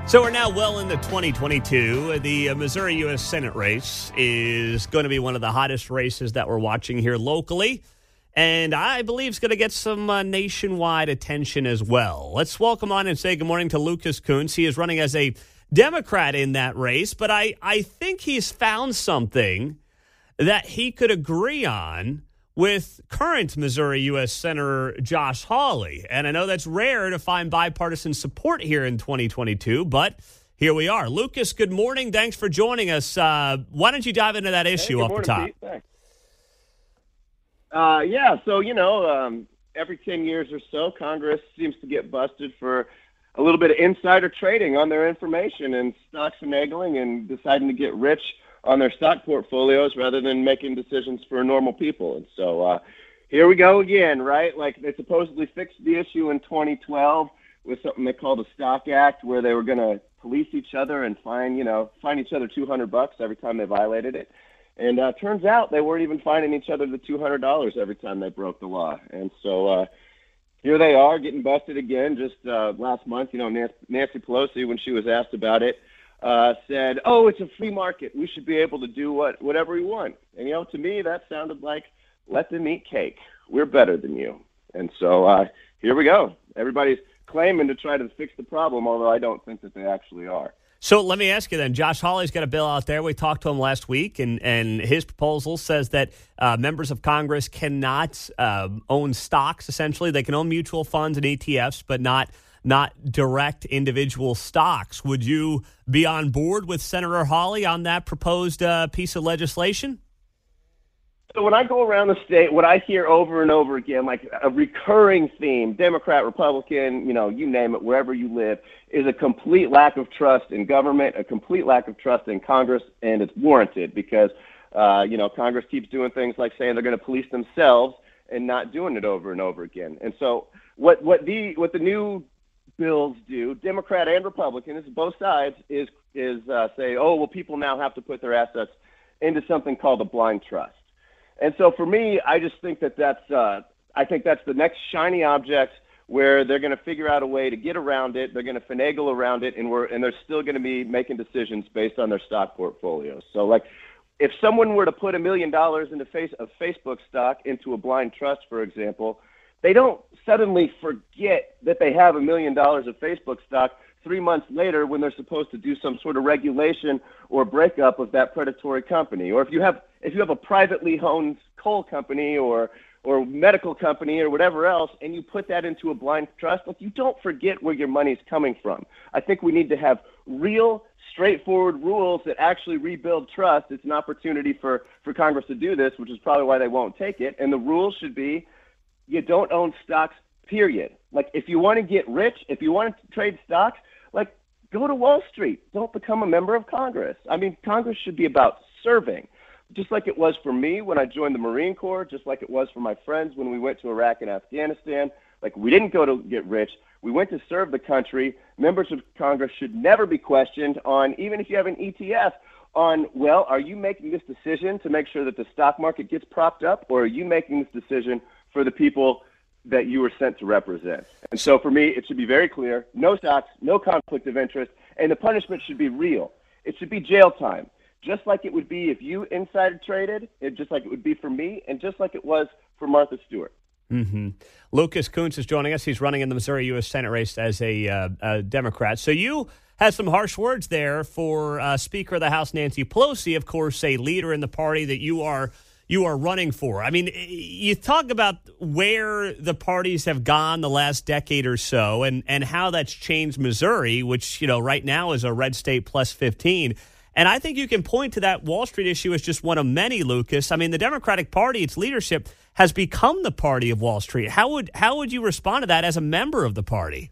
So we're now well into 2022. The Missouri U.S. Senate race is going to be one of the hottest races that we're watching here locally. And I believe it's going to get some nationwide attention as well. Let's welcome on and say good morning to Lucas Kunce. He is running as a Democrat in that race, but I think he's found something that he could agree on with current Missouri U.S. Senator Josh Hawley. And I know that's rare to find bipartisan support here in 2022, but here we are. Lucas, good morning. Thanks for joining us. Why don't you dive into that issue off the top? Pete. Thanks. Every 10 years or so, Congress seems to get busted for a little bit of insider trading on their information and stock finagling and deciding to get rich on their stock portfolios rather than making decisions for normal people. And so here we go again, right? Like they supposedly fixed the issue in 2012 with something they called the Stock Act, where they were going to police each other and fine each other $200 every time they violated it. And turns out they weren't even fining each other the $200 every time they broke the law. And so here they are getting busted again. Just last month, Nancy Pelosi, when she was asked about it, said, "Oh, it's a free market. We should be able to do whatever we want." And to me, that sounded like let them eat cake. We're better than you. And so here we go. Everybody's claiming to try to fix the problem, although I don't think that they actually are. So let me ask you then, Josh Hawley's got a bill out there. We talked to him last week, and his proposal says that members of Congress cannot own stocks, essentially. They can own mutual funds and ETFs, but not direct individual stocks. Would you be on board with Senator Hawley on that proposed piece of legislation? So when I go around the state, what I hear over and over again, like a recurring theme, Democrat, Republican, you name it, wherever you live, is a complete lack of trust in government, a complete lack of trust in Congress, and it's warranted because, Congress keeps doing things like saying they're going to police themselves and not doing it over and over again. And so what the new bills do, Democrat and Republican, it's both sides, is say, oh, well, people now have to put their assets into something called a blind trust. And so for me, I just think that's the next shiny object where they're going to figure out a way to get around it. They're going to finagle around it, and they're still going to be making decisions based on their stock portfolios. So, like, if someone were to put $1 million into Facebook stock into a blind trust, for example, they don't suddenly forget that they have $1 million of Facebook stock 3 months later when they're supposed to do some sort of regulation or breakup of that predatory company. Or if you have a privately owned coal company or medical company or whatever else, and you put that into a blind trust, like, you don't forget where your money's coming from. I think we need to have real, straightforward rules that actually rebuild trust. It's an opportunity for Congress to do this, which is probably why they won't take it. And the rules should be you don't own stocks, period. Like, if you want to get rich, if you want to trade stocks, like, go to Wall Street. Don't become a member of Congress. I mean, Congress should be about serving, just like it was for me when I joined the Marine Corps, just like it was for my friends when we went to Iraq and Afghanistan. Like, we didn't go to get rich. We went to serve the country. Members of Congress should never be questioned on, even if you have an ETF, on, well, are you making this decision to make sure that the stock market gets propped up, or are you making this decision for the people that you were sent to represent? And so for me, it should be very clear, no stocks, no conflict of interest, and the punishment should be real. It should be jail time, just like it would be if you insider traded, just like it would be for me, and just like it was for Martha Stewart. Mm-hmm. Lucas Kunce is joining us. He's running in the Missouri U.S. Senate race as a Democrat. So you had some harsh words there for Speaker of the House Nancy Pelosi, of course, a leader in the party that you are running for. I mean, you talk about where the parties have gone the last decade or so and how that's changed Missouri, which, right now is a red state plus 15. And I think you can point to that Wall Street issue as just one of many, Lucas. I mean, the Democratic Party, its leadership, has become the party of Wall Street. How would you respond to that as a member of the party?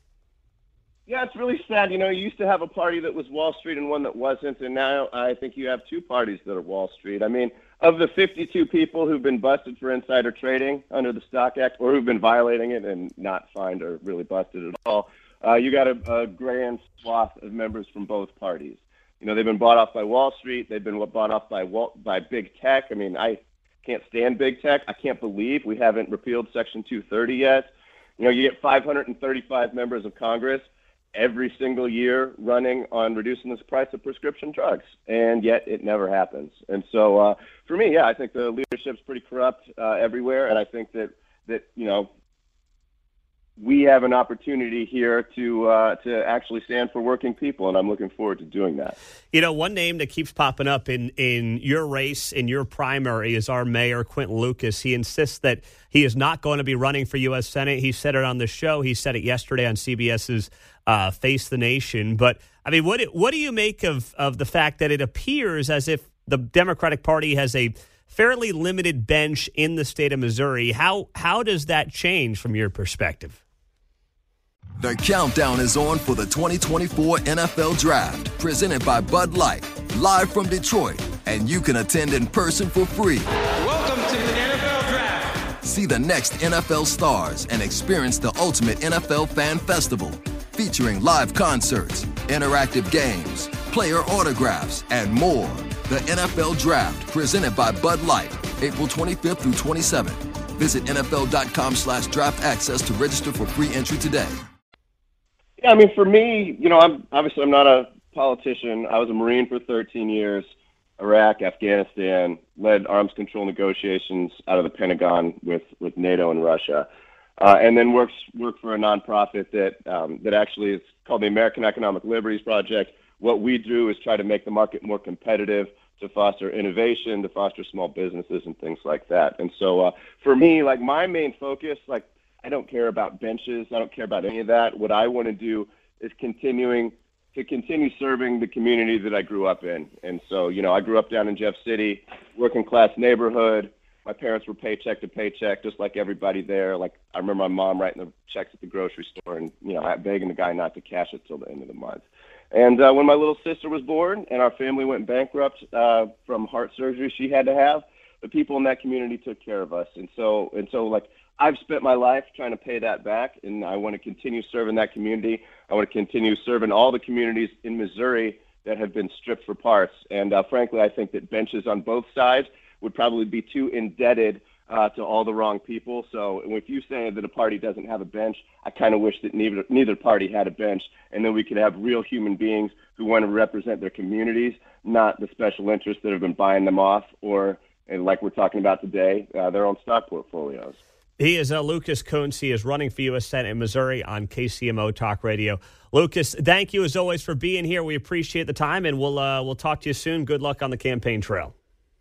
Yeah, it's really sad. You used to have a party that was Wall Street and one that wasn't, and now I think you have two parties that are Wall Street. I mean, of the 52 people who've been busted for insider trading under the Stock Act, or who've been violating it and not fined or really busted at all, you got a grand swath of members from both parties. They've been bought off by Wall Street. They've been bought off by big tech. I mean, I can't stand big tech. I can't believe we haven't repealed Section 230 yet. You get 535 members of Congress every single year running on reducing the price of prescription drugs, and yet it never happens. And so for me, yeah, I think the leadership's pretty corrupt everywhere, and I think that we have an opportunity here to actually stand for working people, and I'm looking forward to doing that. One name that keeps popping up in your race, in your primary, is our mayor, Quinton Lucas. He insists that he is not going to be running for U.S. Senate. He said it on the show. He said it yesterday on CBS's Face the Nation. But, I mean, what do you make of the fact that it appears as if the Democratic Party has a fairly limited bench in the state of Missouri? How does that change from your perspective? The countdown is on for the 2024 NFL Draft, presented by Bud Light, live from Detroit, and you can attend in person for free. Welcome to the NFL Draft. See the next NFL stars and experience the ultimate NFL fan festival, featuring live concerts, interactive games, player autographs, and more. The NFL Draft, presented by Bud Light, April 25th through 27th. Visit NFL.com/draft access to register for free entry today. Yeah, I mean, for me, I'm not a politician. I was a Marine for 13 years, Iraq, Afghanistan, led arms control negotiations out of the Pentagon with NATO and Russia, and then worked for a nonprofit that actually is called the American Economic Liberties Project. What we do is try to make the market more competitive, to foster innovation, to foster small businesses and things like that. And so for me, like, my main focus, like, I don't care about benches. I don't care about any of that. What I want to do is continue serving the community that I grew up in. And so, I grew up down in Jeff City, working class neighborhood. My parents were paycheck to paycheck, just like everybody there. Like, I remember my mom writing the checks at the grocery store and, begging the guy not to cash it till the end of the month. And when my little sister was born and our family went bankrupt from heart surgery she had to have, the people in that community took care of us. And so like, I've spent my life trying to pay that back, and I want to continue serving that community. I want to continue serving all the communities in Missouri that have been stripped for parts. And frankly, I think that benches on both sides would probably be too indebted to all the wrong people. So if you say that a party doesn't have a bench, I kind of wish that neither party had a bench, and then we could have real human beings who want to represent their communities, not the special interests that have been buying them off, or, and like we're talking about today, their own stock portfolios. He is Lucas Kunce. He is running for U.S. Senate in Missouri on KCMO Talk Radio. Lucas, thank you as always for being here. We appreciate the time, and we'll talk to you soon. Good luck on the campaign trail.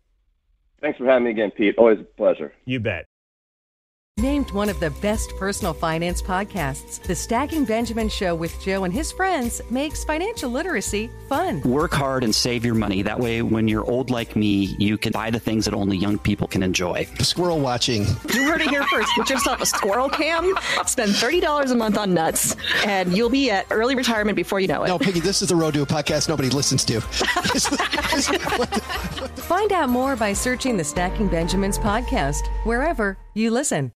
Thanks for having me again, Pete. Always a pleasure. You bet. Named one of the best personal finance podcasts, The Stacking Benjamin Show with Joe and his friends makes financial literacy fun. Work hard and save your money. That way, when you're old like me, you can buy the things that only young people can enjoy. Squirrel watching. You heard it here first. Get yourself a squirrel cam, spend $30 a month on nuts, and you'll be at early retirement before you know it. No, Piggy, this is the Road to a podcast nobody listens to. Find out more by searching the Stacking Benjamins podcast wherever you listen.